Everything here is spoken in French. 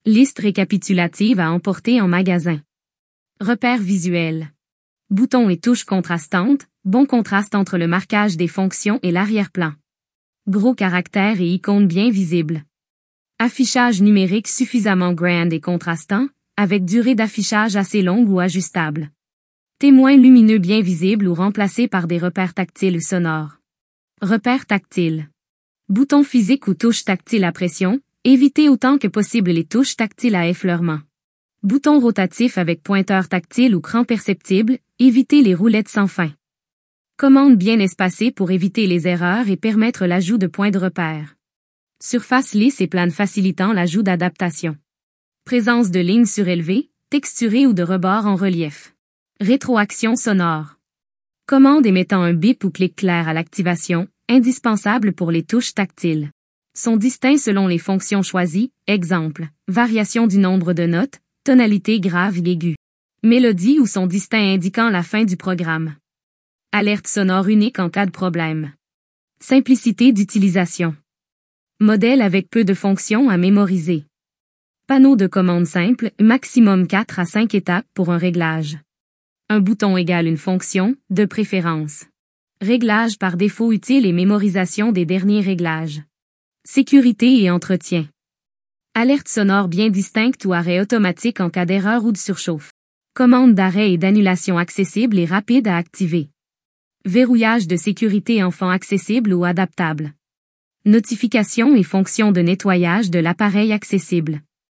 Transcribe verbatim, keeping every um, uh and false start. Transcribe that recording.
Liste récapitulative à emporter en magasin. Repères visuels. Boutons et touches contrastantes, bon contraste entre le marquage des fonctions et l'arrière-plan. Gros caractères et icônes bien visibles. Affichage numérique suffisamment grand et contrastant, avec durée d'affichage assez longue ou ajustable. Témoins lumineux bien visibles ou remplacés par des repères tactiles ou sonores. Repères tactiles. Boutons physiques ou touches tactiles à pression, évitez autant que possible les touches tactiles à effleurement. Boutons rotatifs avec pointeur tactile ou cran perceptible, évitez les roulettes sans fin. Commandes bien espacées pour éviter les erreurs et permettre l'ajout de points de repère. Surface lisse et plane facilitant l'ajout d'adaptation. Présence de lignes surélevées, texturées ou de rebords en relief. Rétroaction sonore. Commande émettant un bip ou clic clair à l'activation, indispensable pour les touches tactiles. Sont distincts selon les fonctions choisies, exemple, variation du nombre de notes, tonalité grave et aiguë. Mélodie ou sont distincts indiquant la fin du programme. Alerte sonore unique en cas de problème. Simplicité d'utilisation. Modèle avec peu de fonctions à mémoriser. Panneau de commande simple, maximum quatre à cinq étapes pour un réglage. Un bouton égale une fonction, de préférence. Réglage par défaut utile et mémorisation des derniers réglages. Sécurité et entretien. Alerte sonore bien distincte ou arrêt automatique en cas d'erreur ou de surchauffe. Commande d'arrêt et d'annulation accessible et rapide à activer. Verrouillage de sécurité enfant accessible ou adaptable. Notification et fonction de nettoyage de l'appareil accessible.